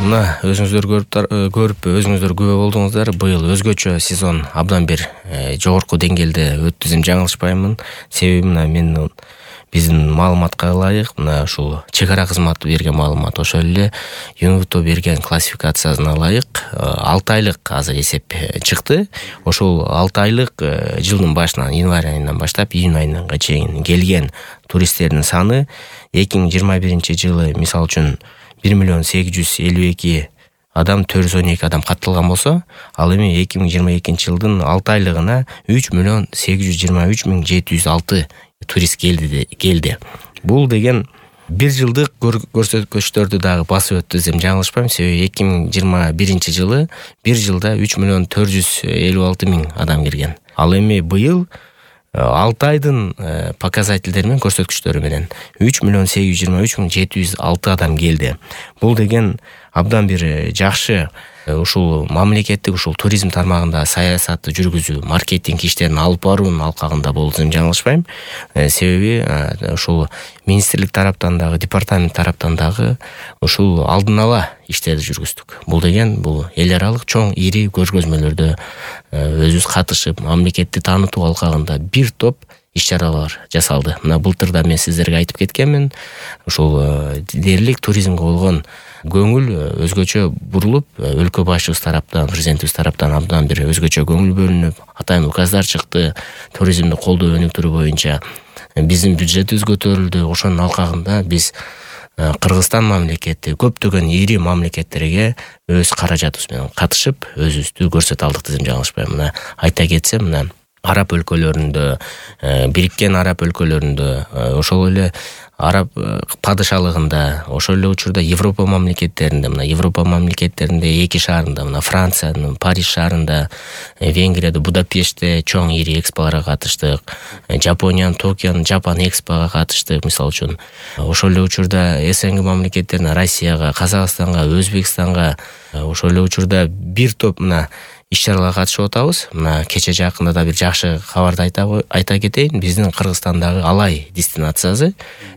Мына өзүңүздөр көрүп өзүңүздөр күбө болдуңуздар. Быйыл өзгөчө сезон абдан бир жогорку деңгээлде өттү десем жаңылышпаймын. Себеби мына мен биздин маалыматка ылайык мына ушул чек ара кызматы берген маалымат, ошол эле ЮНВТО берген классификациясына ылайык 6 айлык азыр эсеп чыкты. Ошол 6 айлык жылдын башынан, январь айынан баштап июнь айына чейин келген туристтердин саны 2021 мисалы үчүн 1.852 адам 412 адам катталган болсо, ал эми 2022 жылдын 6 айлыгына 3.823.706 турист келди. Бул деген бир жылдык көрсөткүчтөрдү дагы басып өттү десем жаңылышпайм. Себеби 2021 жылы бир жылда 3.456.000 адам келген. Ал эми быйыл 6 айдын показательдери менен көрсөткүчтөрү менен 3.823.706 адам келди. Бул деген абдан бир жакшы ушул мамлекеттик ушул туризм тармагында саясатты жүргүзүү, маркетинг иштерин алып баруунун алкагында болду десем жаңылышпайм. Себеби ушул министрлик тараптан дагы, департамент тараптан дагы ушул алдын ала иштерди жүргүздүк. Бул деген бул эл аралык чоң ири көргөзмөлөрдө өзүбүз катышып, мамлекетти таанытуу алкагында бир топ иш-чаралар жасалды. Мына былтырда мен сиздерге айтып кеткенмин. Ушул дээрлик туризмге болгон көңүл өзгөчө бурулуп, өлкө башчыбыз тараптан, президентибиз тараптан абдан бир өзгөчө көңүл бөлүнүп, атайын указдар чыкты. Туризмди колдоо өнүктүрүү боюнча биздин бюджетибиз көтөрүлдү. Ошонун алкагында биз Кыргызстан мамлекети көптөгөн ири мамлекеттерге өз каражатыбыз менен катышып, өзүбүздү көрсөтө алдык десем жаңылышпайм. Мына айта кетсем, мына Араб өлкөлөрүндө, Бириккен Араб өлкөлөрүндө, ошол эле Араб падышалыгында, ошол эле учурда Европа мамлекеттеринде, мына Европа мамлекеттеринде 2 шаарында, мына Франциянын Париж шаарында, Венгрияда Будапештте чоң ири эксполорго катыштык, Жапониянын Токионун Жапан экспого катыштык, мисалы үчүн. Ошол эле учурда СНГ мамлекеттерине, Россияга, Казакстанга, Өзбекстанга, ошол эле учурда бир топ мына иш-чараларга катышып атабыз. Мына кече жакында да бир жакшы кабарды айта кетейин. Биздин Кыргызстандагы Алай дестинациясы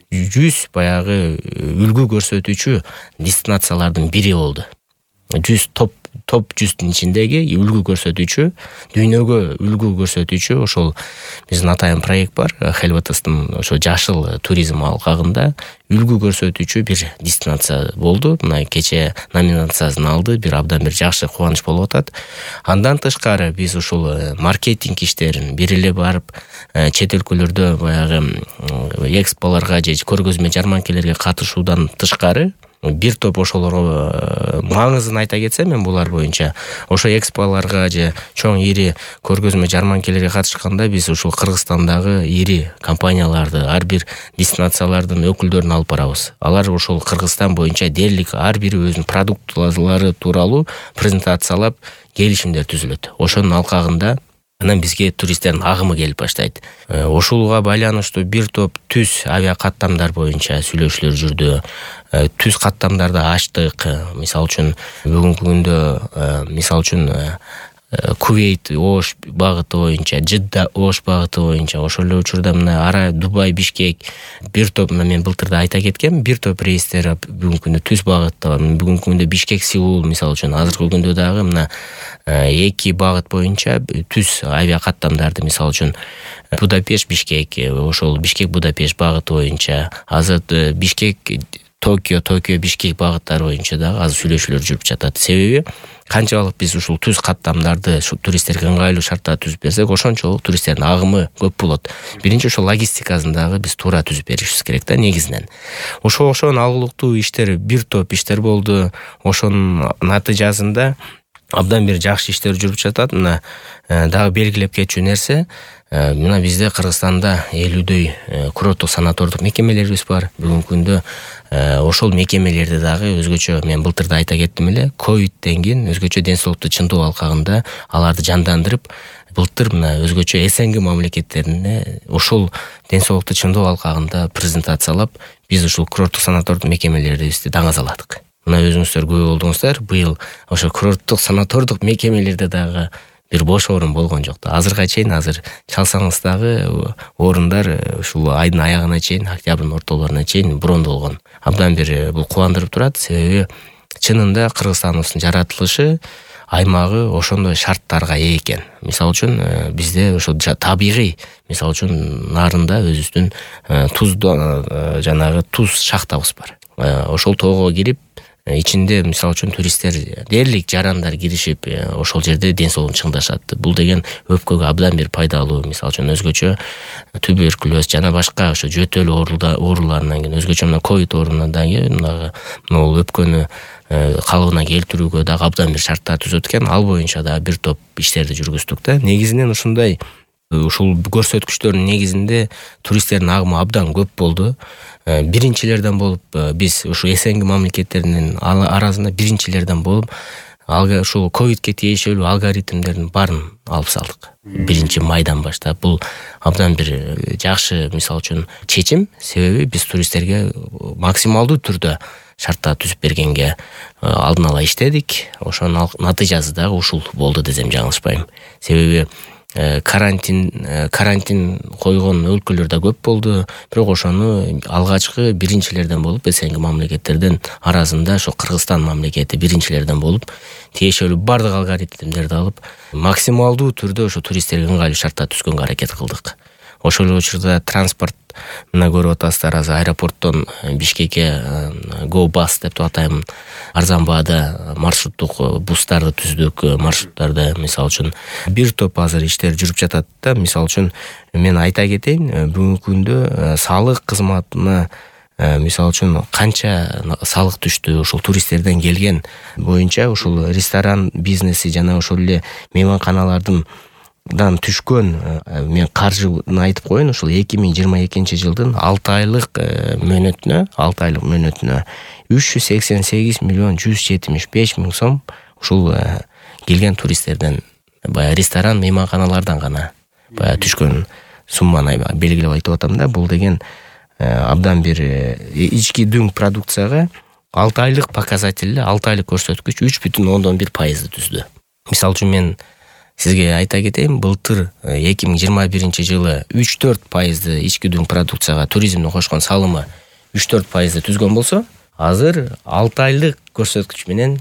100 баягы үлгү көрсөтүүчү дестинациялардын бири болду. 100 топ 100-тун ичиндеги үлгү көрсөтүүчү, дүйнөгө үлгү көрсөтүүчү ошол биздин атайын проект бар. Хелватыстын ошо жашыл туризм алкагында үлгү көрсөтүүчү бир дестинация болду. Мына кече номинациясын алды. Бир абдан бир жакшы кубаныч болуп атат. Андан тышкары биз ушул маркетинг иштерин бир эле барып, чет өлкөлөрдө баягы эксполорго же көргөзмө жарманкелерге катышуудан тышкары бир топ ошолорго маңызын айта кетсем, мен булар боюнча ошо эксполорго же чоң ири көргөзмө жарманкелерге катышканда биз ушул Кыргызстандагы ири компанияларды, ар бир дестинациялардын өкүлдөрүн алып барабыз. Алар ошол Кыргызстан боюнча дээрлик ар бири өзүнүн продуктлары тууралуу презентациялап келишимдер түзүлөт. Ошонун алкагында анан бизге туристтердин агымы келип баштайт. Ошолуга байланыштуу бир топ түз авиа каттамдар боюнча сүйлөшүүлөр жүрдү. Түз каттамдарды ачтык. Мисалы үчүн бүгүнкү күндө мисалы үчүн Кувейт Ош багыты боюнча, Жидда Ош багыты боюнча, ошол эле учурда мына Дубай Бишкек бир топ, мен былтырда айта кеткем, бир топ рейстер бүгүнкү күндө түз багытта бар. Бүгүнкү күндө Бишкек Сеул мисалы үчүн, азыркы күндө дагы мына 2 багыт боюнча түз авиа каттамдарды, мисалы үчүн Будапешт Бишкек, ошол Бишкек Будапешт багыты боюнча, азыр Бишкек Токио Бишкек багыттары боюнча дагы азыр сүйлөшүүлөр жүрүп жатат. Себеби канчалык биз ушул түз каттамдарды туристтерге ыңгайлуу шартта түзүп берсек, ошончолук туристтердин агымы көп болот. Биринчи ошол логистикасын дагы биз туура түзүп беришибиз керек да негизинен. Ошонун алгылыктуу иштер, бир топ иштер болду. Ошонун натыйжасында абдан бир жакшы иштер жүрүп жатат. Мына дагы белгилеп кетчү нерсе, мына бизде Кыргызстанда 50дөй курорттук санатордук мекемелерибиз бар. Бүгүнкү күндө ошол мекемелерди дагы өзгөчө, мен былтырда айта кеттим эле, ковидтен кийин өзгөчө ден соолукту чыңдоо алкагында аларды жандандырып, былтыр мына өзгөчө СНГ мамлекеттерине ошол ден соолукту чыңдоо алкагында презентациялап, биз ушул курорттук санатордук мекемелерибизди даңазаладык. Мына өзүңүздөр күбө болдуңуздар, быйыл ошо курорттук санатордук мекемелерде дагы бир бош орун болгон жок да. Азырга чейин чалсаңыз дагы орундар ушул айдын аягына чейин, октябрдын ортолоруна чейин брондолгон. Абдан бир бул кубандырып турат, себеби чынында Кыргызстандын жаратылышы аймагы ошондой шарттарга ээ экен. Мисалы үчүн бизде ошо табигый, мисалы үчүн нарында өзүбүздүн жанагы туз шахтабыз бар. Ошол тоого кирип, ичинде мисалы үчүн туристтер дээрлик жарандар киришип, ошол жерде ден соолугун чыңдашат. Бул деген өпкөгө абдан бир пайдалуу. Мисалы үчүн өзгөчө туберкулез жана башка ошо жөтөл ооруларынан кийин, өзгөчө мына ковид оорунан кийин бул өпкөнү калыбына келтирүүгө дагы абдан бир шарттар түзөт экен. Ал боюнча дагы бир топ иштерди жүргүздүк да. Негизинен ушундай ушул көрсөткүчтөрдүн негизинде туристтердин агымы абдан көп болду. Биринчилерден болуп, биз ушу СНГ мамлекеттеринин арасында биринчилерден болуп, ушул ковидке тиешелүү алгоритмдердин баарын алып салдык. 1-майдан баштап бул абдан бир жакшы, мисалы үчүн чечим, себеби биз туристтерге максималдуу түрдө шарттар түзүп бергенге алдын ала иштедик. Ошонун натыйжасы дагы ушул болду десем жаңылышпайм. Себеби карантин койгон өлкөлөр да көп болду, бирок ошону алгачкы биринчилерден болуп, СНГ мамлекеттердин арасында ошо Кыргызстан мамлекети биринчилерден болуп, тиешелүү бардык алгоритмдерди алып, максималдуу түрдө ошо туристтерге ыңгайлуу шарттар түзгөнгө аракет кылдык. Ошол эле учурда транспорт мына көрүп атасыздар, азыр аэропорттон Бишкекке Go Bus деп атайм, арзан баада маршруттук бустарды түздүк, маршруттарды. Мисалы үчүн бир топ азыр иштер жүрүп жатат да. Мисалы үчүн мен айта кетейин, бүгүнкү күндө салык кызматына мисалы үчүн канча салык түштү, ушул туристтерден келген боюнча ушул ресторан бизнеси жана ошол эле мейманканалардын түшкөн мен каржыны айтып коеюн. Ушул 2022 жылдын 6 айлык мөөнөтүнө 388 миллион 175 миң сом ушул келген туристтерден, баягы ресторан мейманканалардан гана баягы түшкөн сумманы белгилеп айтып атам да. Бул деген абдан бир ички дүң продукцияга 6 айлык показатель, 6 айлык көрсөткүч 3,1% түздү. Мисалы үчүн мен сизге айта кетейин, былтыр 2021 жылы 3-4% ички дүң продукцияга туризмдин кошкон салымы 3-4% түзгөн болсо, азыр 6 айлык көрсөткүч менен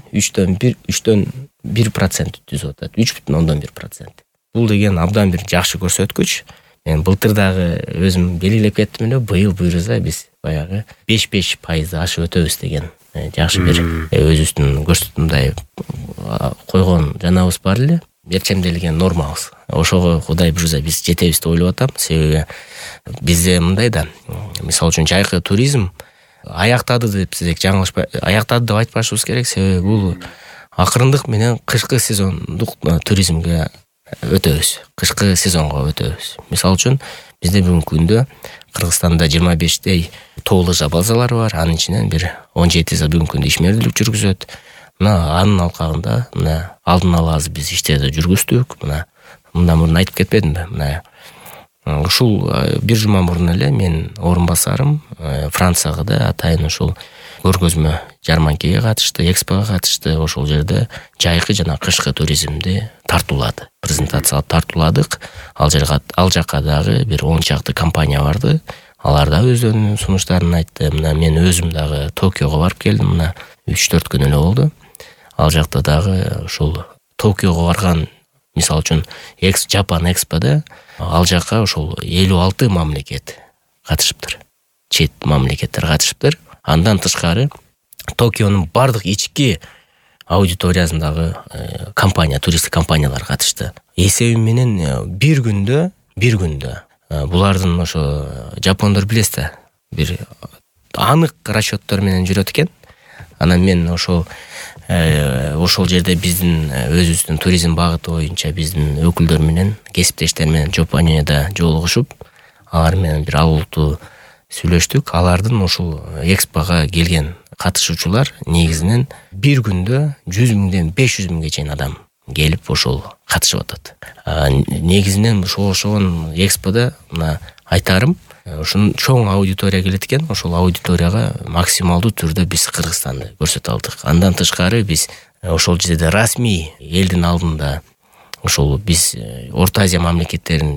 3,1% түзүп атат. 3,1%. Бул деген абдан бир жакшы көрсөткүч. Мен былтыр дагы өзүм белгилеп кеттим эле, быйыл буйрса биз баягы 5% ашып өтөбүз деген жакшы бир өзүбүздүн көрсөтүмдай койгон жанабыз бар эле. Берчемделген нормабыз. Ошого Кудай буйрса биз жетебиз деп ойлоп атам. Себеби бизде мындай да, мисалы үчүн жайкы туризм аяктады десек жаңылышпай, аяктады деп айтпашыбыз керек. Себеби бул акырындык менен кышкы сезондук туризмге өтөбүз. Кышкы сезонго өтөбүз. Мисалы үчүн бизде бүгүнкү күндө Кыргызстанда 25 тоолужа базалар бар. Анын ичинен бир 17 бүгүнкү күндө ишмердүүлүк жүргүзөт. Мына анын алкагында мына алдын ала биз иштерди жүргүздүк. Мындан мурун айтып кетпедимби? Мына ушул бир жума мурун эле мен орун басарым Францияга да атайын ушул көргөзмө жарманкеге катышты, экспого катышты. Ошол жерде жайкы жана кышкы туризмди тартуулады. Презентациялап тартууладык. Ал жакка дагы бир 10 чакты компания барды. Алар да өздөрүнүн сунуштарын айтты. Мына мен өзүм дагы Токиого барып келдим. Мына 3-4 күн эле болду. Ал жакта дагы ушул Токиого барган, мисалы үчүн Жапан экспода ал жакка ушул 56 мамлекет катышыптыр. Чет мамлекеттер катышыптыр. Андан тышкары Токионун бардык ички аудиториясындагы компания, туристик компаниялар катышты. Эсеби менен бир күндө булардын ошо жапондор билесиз да, бир анык расчеттор менен жүрөт экен. Анан мен ошол жерде биздин өзүбүздүн туризм багыты боюнча биздин өкүлдөр менен, кесиптештер менен Жапонияда жолугушуп, алар менен бир алултуу сүйлөштүк. Алардын ушул экспого келген катышуучулар негизинен бир күндө 100 миңден 500 миңге чейин адам келип ошол катышып атат. Негизинен ошол экспода мына айтарым, ушун чоң аудитория келет экен. Ошол аудиторияга максималдуу түрдө биз Кыргызстанды көрсөтө алдык. Андан тышкары биз ошол жерде расмий элдин алдында ошол биз Орто Азия мамлекеттерин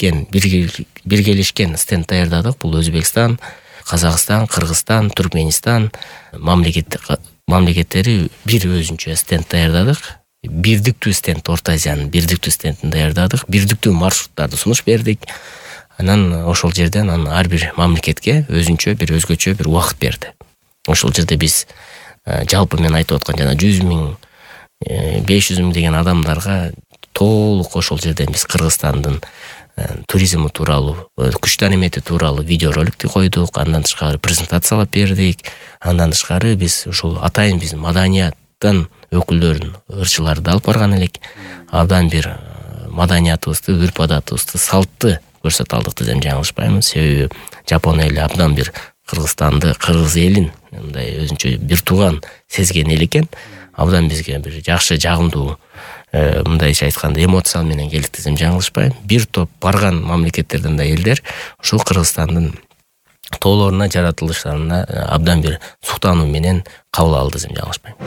биргелешкен стенд даярдадык. Бул Өзбекстан, Казакстан, Кыргызстан, Туркменистан мамлекеттери бир өзүнчө стенд даярдадык. Бирдиктүү стенд, Орто Азиянын бирдиктүү стендин даярдадык. Бирдиктүү маршруттарды сунуш бердик. Анан ошол жерден ар бир мамлекетке өзгөчө бир убакыт берди. Ошол жерде биз жалпы мен айтып аткан жана 100 000, 500 000 деген адамдарга толук ошол жерден биз Кыргызстандын туризми тууралуу, күчтүү эмети тууралуу видеороликти койдук. Андан тышкары презентациялап бердик. Андан тышкары биз ушул атайын биздин маданияттан өкүлдөрүн, ырчыларды алып барган элек. Абдан бир маданиятыбызды, үрп-адатыбызды, салтты көрсөтө алдык десем жаңылышпаймын. Себеби Жапон эли абдан бир Кыргызстанды, кыргыз элин мындай өзүнчө бир тууган сезген эл экен. Абдан бизге бир жакшы, жагымдуу, мындайча айтканда эмоция менен келдик десем жаңылышпайм. Бир топ барган мамлекеттерден да элдер ушул Кыргызстандын тоолоруна, жаратылыштарына абдан бир суктануу менен кабыл алды десем жаңылышпайм.